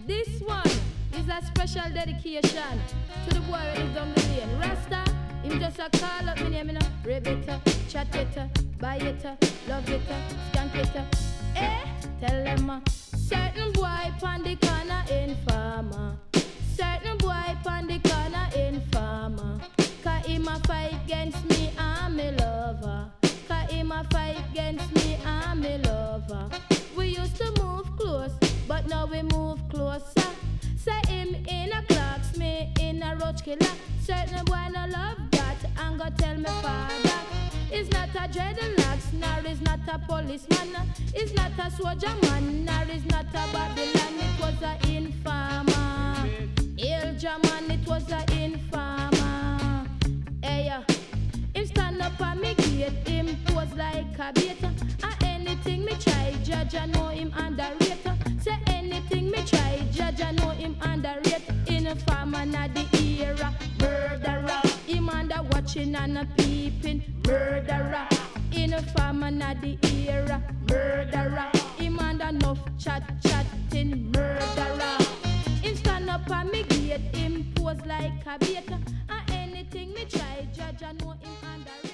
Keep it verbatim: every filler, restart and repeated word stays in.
This one is a special dedication to the boy who lives down the lane. Rasta, him just a call up me name, you know. Rib it, uh, chat it, uh, buy it, uh, love it, uh, skank it. uh. Eh, tell them uh, certain boy pon the corner informer. Certain boy pon the corner informer. Cause him a fight against me and me lover. Cause him a fight against me and me lover. We used to move close, but now we move closer. Say him in a clocks, me in a roach killer. Certain boy no love that, and go tell me father. He's not a dreadlocks, nor is not a policeman. He's not a soldier man, nor is not a Babylon. It was a informer. Ilja man, it was a informer. Hey, uh, him stand up on me gate, him pose like a beta. And anything me try, judge I know him underrated. Say anything me try, judge I know him underrated. Informer na the era, murderer. Him under watching and a peeping, murderer. Informer na the era, murderer. Him under enough chat chatting, murderer. Him stand up on me gate, him pose like a beta. And anything me try, judge I know him underrated.